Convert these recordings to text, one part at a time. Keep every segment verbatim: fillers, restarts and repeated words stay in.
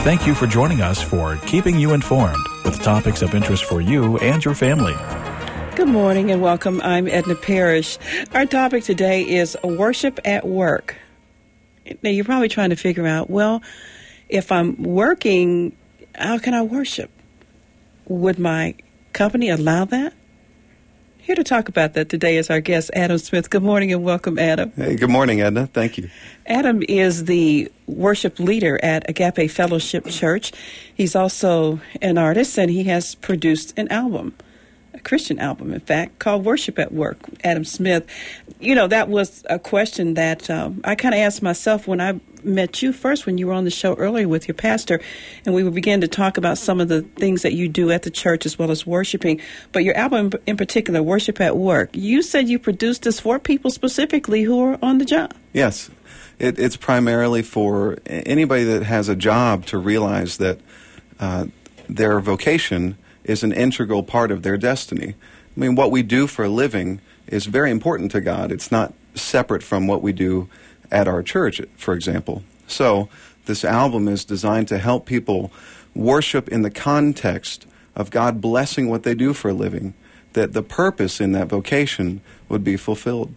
Thank you for joining us for Keeping You Informed with topics of interest for you and your family. Good morning and welcome. I'm Edna Parrish. Our topic today is worship at work. Now, you're probably trying to figure out, well, if I'm working, how can I worship? Would my company allow that? Here to talk about that today is our guest, Adam Smith. Good morning and welcome, Adam. Hey, good morning, Edna. Thank you. Adam is the worship leader at Agape Fellowship Church. He's also an artist, and he has produced an album, a Christian album, in fact, called Worship at Work. Adam Smith. You know, that was a question that um, I kind of asked myself when I met you first, when you were on the show earlier with your pastor, and we began to talk about some of the things that you do at the church as well as worshiping. But your album in particular, Worship at Work, you said you produced this for people specifically who are on the job. Yes. It, it's primarily for anybody that has a job to realize that uh, their vocation is an integral part of their destiny. I mean, what we do for a living is very important to God. It's not separate from what we do at our church, for example. So this album is designed to help people worship in the context of God blessing what they do for a living, that the purpose in that vocation would be fulfilled.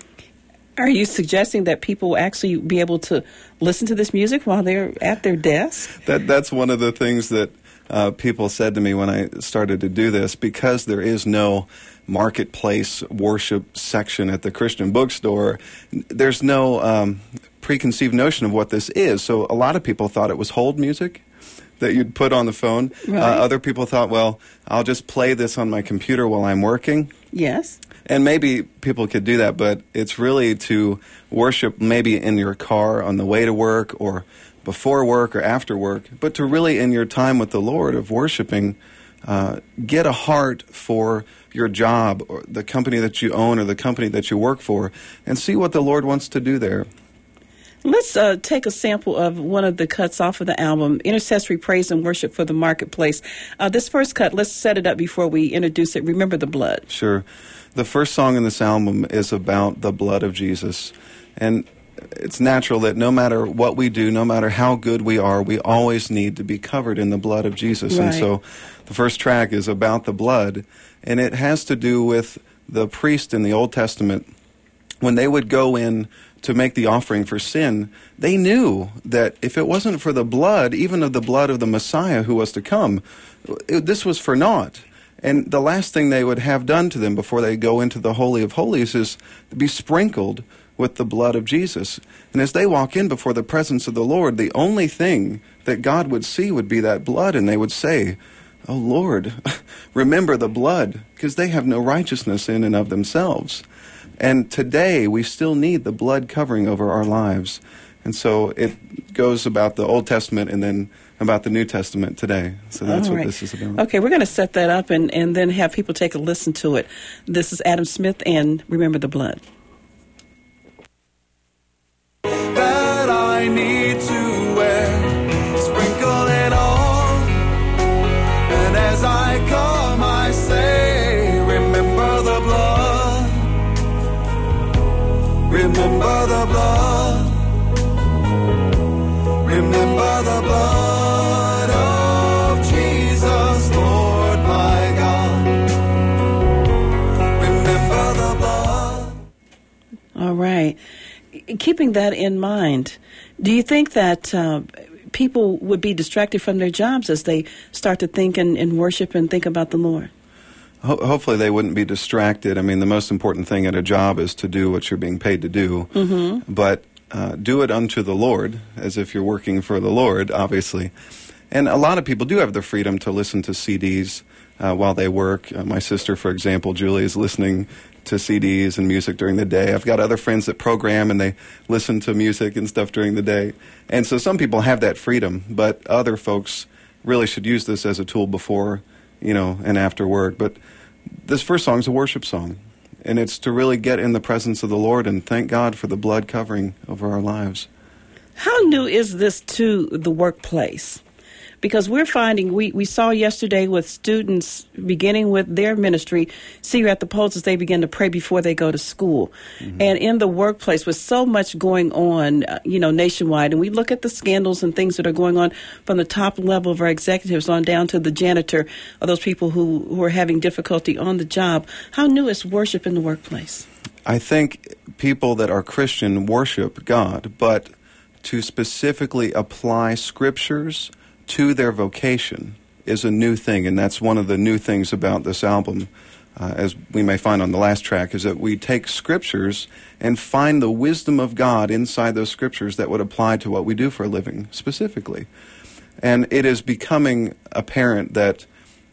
Are you suggesting that people will actually be able to listen to this music while they're at their desk? That That's one of the things that uh, people said to me when I started to do this, because there is no marketplace worship section at the Christian bookstore. There's no um, preconceived notion of what this is. So a lot of people thought it was hold music that you'd put on the phone. Right. Uh, other people thought, well, I'll just play this on my computer while I'm working. Yes. And maybe people could do that, but it's really to worship maybe in your car on the way to work or before work or after work, but to really in your time with the Lord of worshiping, uh, get a heart for your job or the company that you own or the company that you work for and see what the Lord wants to do there. Let's uh, take a sample of one of the cuts off of the album, Intercessory Praise and Worship for the Marketplace. Uh, this first cut, let's set it up before we introduce it. Remember the Blood. Sure. The first song in this album is about the blood of Jesus. And it's natural that no matter what we do, no matter how good we are, we always need to be covered in the blood of Jesus. Right. And so the first track is about the blood, and it has to do with the priest in the Old Testament. When they would go in to make the offering for sin, they knew that if it wasn't for the blood, even of the blood of the Messiah who was to come, it, this was for naught. And the last thing they would have done to them before they go into the Holy of Holies is to be sprinkled with the blood of Jesus. And as they walk in before the presence of the Lord, the only thing that God would see would be that blood, and they would say, "Oh Lord, remember the blood," because they have no righteousness in and of themselves. And today, we still need the blood covering over our lives. And so it goes about the Old Testament and then about the New Testament today. So that's All what right. this is about. Okay, we're going to set that up and, and then have people take a listen to it. This is Adam Smith and Remember the Blood. That I need to wear, sprinkle it on, and as I come I say, remember the blood, remember the blood, remember the blood of Jesus, Lord my God, remember the blood. All right. Keeping that in mind, do you think that uh, people would be distracted from their jobs as they start to think and, and worship and think about the Lord? Ho- hopefully they wouldn't be distracted. I mean, the most important thing at a job is to do what you're being paid to do. Mm-hmm. But uh, do it unto the Lord, as if you're working for the Lord, obviously. And a lot of people do have the freedom to listen to C Ds uh, while they work. Uh, my sister, for example, Julie, is listening to C Ds and music during the day. I've got other friends that program and they listen to music and stuff during the day. And so some people have that freedom, but other folks really should use this as a tool before, you know, and after work. But this first song is a worship song, and it's to really get in the presence of the Lord and thank God for the blood covering over our lives. How new is this to the workplace? because we're finding, we, we saw yesterday with students beginning with their ministry, see you at the polls as they begin to pray before they go to school. Mm-hmm. And in the workplace with so much going on, uh, you know, nationwide, and we look at the scandals and things that are going on from the top level of our executives on down to the janitor, or those people who, who are having difficulty on the job. How new is worship in the workplace? I think people that are Christian worship God, but to specifically apply scriptures to their vocation is a new thing, and that's one of the new things about this album, uh, as we may find on the last track, is that we take scriptures and find the wisdom of God inside those scriptures that would apply to what we do for a living specifically. And it is becoming apparent that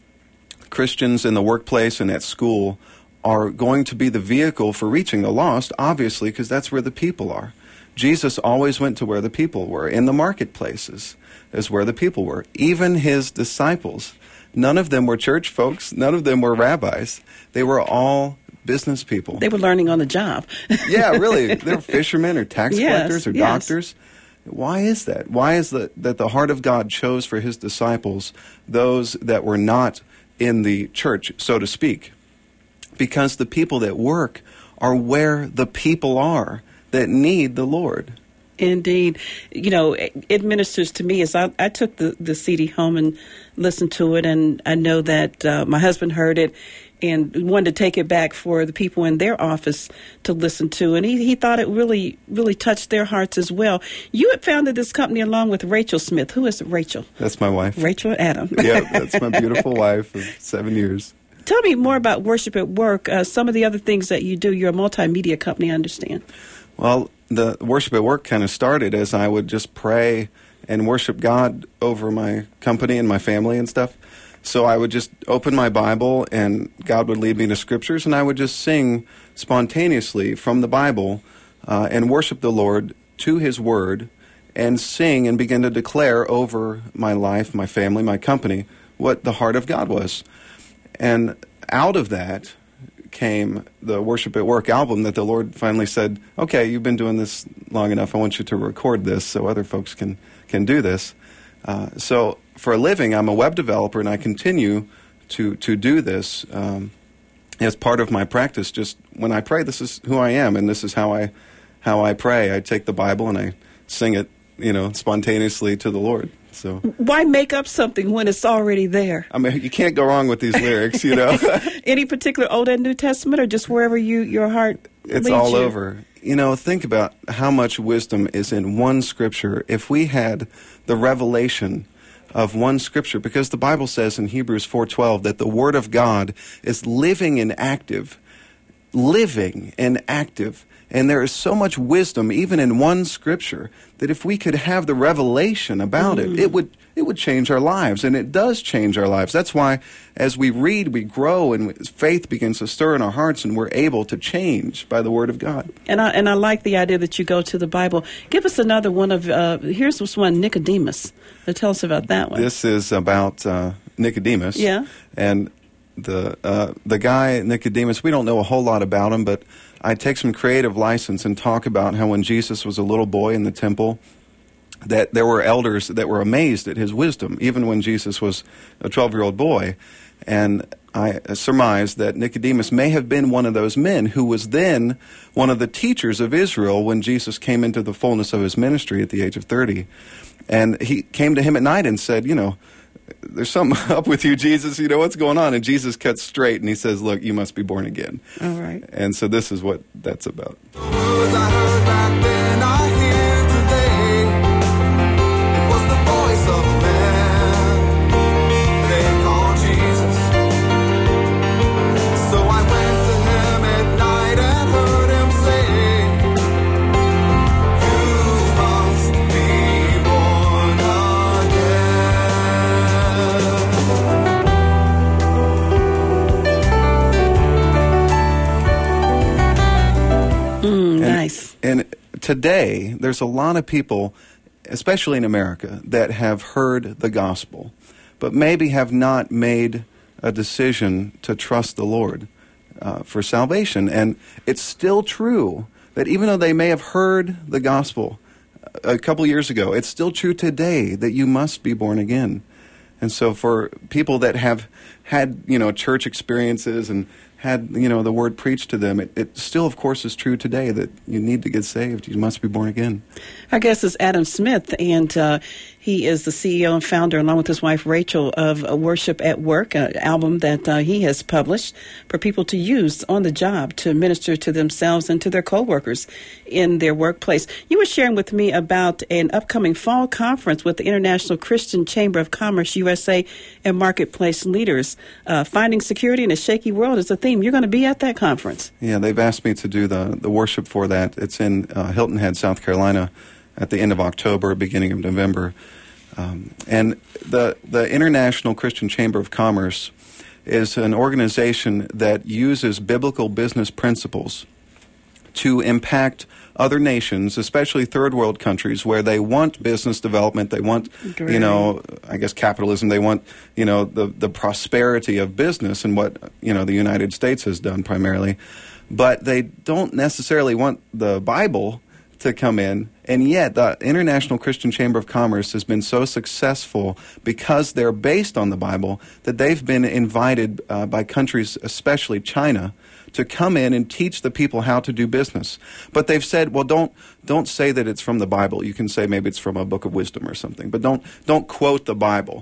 Christians in the workplace and at school are going to be the vehicle for reaching the lost, obviously, because that's where the people are. Jesus always went to where the people were. In the marketplaces is where the people were. Even his disciples, none of them were church folks. None of them were rabbis. They were all business people. They were learning on the job. Yeah, really. They were fishermen or tax yes, collectors or yes. doctors. Why is that? Why is that that the heart of God chose for his disciples those that were not in the church, so to speak? Because the people that work are where the people are that need the Lord. Indeed. You know, it, it ministers to me as I, I took the, the C D home and listened to it, and I know that uh, my husband heard it and wanted to take it back for the people in their office to listen to, and he, he thought it really, really touched their hearts as well. You had founded this company along with Rachel Smith. Who is Rachel? That's my wife. Rachel Adam. Yeah, that's my beautiful wife of seven years. Tell me more about Worship at Work, uh, some of the other things that you do. You're a multimedia company, I understand. Well, the Worship at Work kind of started as I would just pray and worship God over my company and my family and stuff. So I would just open my Bible and God would lead me to scriptures, and I would just sing spontaneously from the Bible uh, and worship the Lord to his word and sing and begin to declare over my life, my family, my company, what the heart of God was. And out of that came the Worship at Work album that the Lord finally said, okay, you've been doing this long enough. I want you to record this so other folks can, can do this. Uh, so for a living, I'm a web developer, and I continue to, to do this um, as part of my practice. Just when I pray, this is who I am, and this is how I, how I pray. I take the Bible and I sing it, you know, spontaneously to the Lord. So why make up something when it's already there? I mean, you can't go wrong with these lyrics, you know. Any particular Old and New Testament, or just wherever you your heart It's leads all you? over. You know, think about how much wisdom is in one scripture. If we had the revelation of one scripture, because the Bible says in Hebrews four twelve that the Word of God is living and active, living and active. And there is so much wisdom even in one scripture that if we could have the revelation about mm. it, it would it would change our lives. And it does change our lives. That's why as we read, we grow, and faith begins to stir in our hearts, and we're able to change by the Word of God. And I and I like the idea that you go to the Bible. Give us another one of, uh, here's this one, Nicodemus. So tell us about that one. This is about uh, Nicodemus. Yeah. And the uh, the guy, Nicodemus, we don't know a whole lot about him, but I take some creative license and talk about how when Jesus was a little boy in the temple, that there were elders that were amazed at his wisdom, even when Jesus was a twelve-year-old boy. And I surmise that Nicodemus may have been one of those men who was then one of the teachers of Israel when Jesus came into the fullness of his ministry at the age of thirty. And he came to him at night and said, you know, there's something up with you, Jesus. You know, what's going on? And Jesus cuts straight and he says, look, you must be born again. All right. And so this is what that's about. The words I heard back then I hear today. It was the voice of a man they call Jesus. So I went to him at night and heard him say, you must be born again. Mm, nice. And today, there's a lot of people, especially in America, that have heard the gospel, but maybe have not made a decision to trust the Lord uh, for salvation. And it's still true that even though they may have heard the gospel a couple years ago, it's still true today that you must be born again. And so for people that have had, you know, church experiences and had, you know, the word preached to them, it, it still, of course, is true today that you need to get saved. You must be born again. Our guest is Adam Smith, and uh, he is the C E O and founder, along with his wife Rachel, of uh, Worship at Work, an album that uh, he has published for people to use on the job to minister to themselves and to their co-workers in their workplace. You were sharing with me about an upcoming fall conference with the International Christian Chamber of Commerce, U S A, and marketplace leaders. Uh, finding security in a shaky world is the theme. You're going to be at that conference. Yeah, they've asked me to do the, the worship for that. It's in uh, Hilton Head, South Carolina, at the end of October, beginning of November. Um, and the the International Christian Chamber of Commerce is an organization that uses biblical business principles to impact other nations, especially third world countries, where they want business development, they want, Great. you know, I guess capitalism, they want, you know, the, the prosperity of business and what, you know, the United States has done primarily. But they don't necessarily want the Bible to come in, and yet the International Christian Chamber of Commerce has been so successful because they're based on the Bible that they've been invited uh, by countries, especially China, to come in and teach the people how to do business. But they've said, well, don't don't say that it's from the Bible. You can say maybe it's from a book of wisdom or something, but don't don't quote the Bible.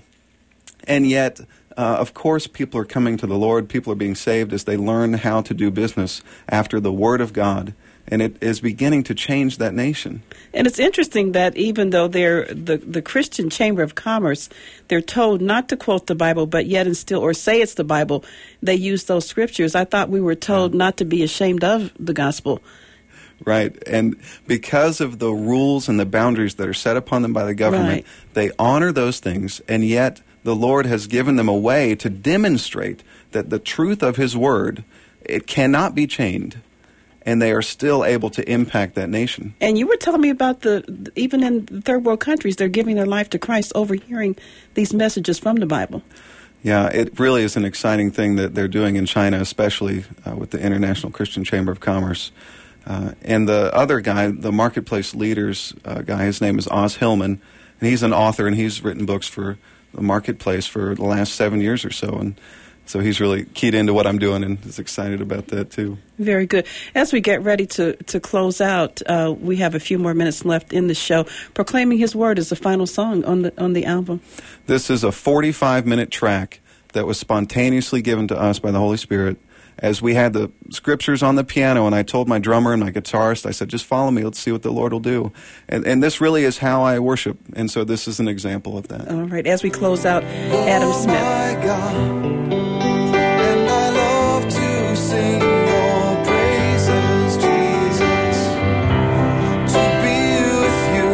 And yet, uh, of course, people are coming to the Lord. People are being saved as they learn how to do business after the Word of God. And it is beginning to change that nation. And it's interesting that even though they're the, the Christian Chamber of Commerce, they're told not to quote the Bible, but yet and still, or say it's the Bible, they use those scriptures. I thought we were told yeah. not to be ashamed of the gospel. Right. And because of the rules and the boundaries that are set upon them by the government, right. they honor those things, and yet the Lord has given them a way to demonstrate that the truth of His Word, it cannot be chained. And they are still able to impact that nation. And you were telling me about the, even in third world countries, they're giving their life to Christ, overhearing these messages from the Bible. Yeah, it really is an exciting thing that they're doing in China, especially uh, with the International Christian Chamber of Commerce. Uh, and the other guy, the Marketplace Leaders uh, guy, his name is Oz Hillman, and he's an author, and he's written books for the Marketplace for the last seven years or so. And so he's really keyed into what I'm doing and is excited about that, too. Very good. As we get ready to, to close out, uh, we have a few more minutes left in the show. Proclaiming His Word is the final song on the on the album. This is a forty-five minute track that was spontaneously given to us by the Holy Spirit as we had the scriptures on the piano, and I told my drummer and my guitarist, I said, just follow me, let's see what the Lord will do. And, and this really is how I worship, and so this is an example of that. All right. As we close out, Adam Smith. Oh my God. Sing your praises, Jesus. To be with you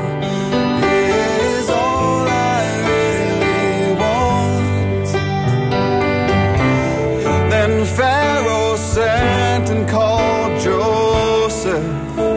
is all I really want. Then Pharaoh sent and called Joseph.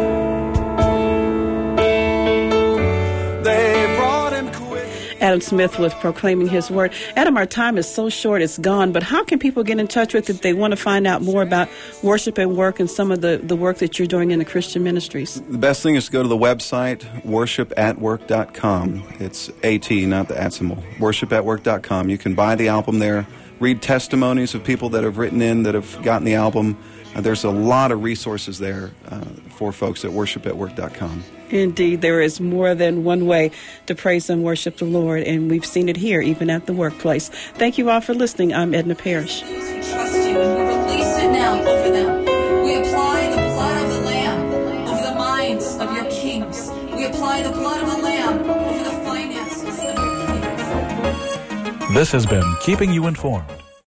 They brought him quick. Adam Smith with Proclaiming His Word. Adam, our time is so short, it's gone, but how can people get in touch with you if they want to find out more about Worship at Work and some of the, the work that you're doing in the Christian ministries? The best thing is to go to the website, worship at work dot com. It's A T, not the at symbol. worship at work dot com. You can buy the album there, read testimonies of people that have written in that have gotten the album. Uh, there's a lot of resources there uh, for folks at worship at work dot com. Indeed, there is more than one way to praise and worship the Lord, and we've seen it here, even at the workplace. Thank you all for listening. I'm Edna Parrish. We trust you, and we release it now over them. We apply the blood of the Lamb over the minds of your kings. We apply the blood of the Lamb over the finances of your kings. This has been Keeping You Informed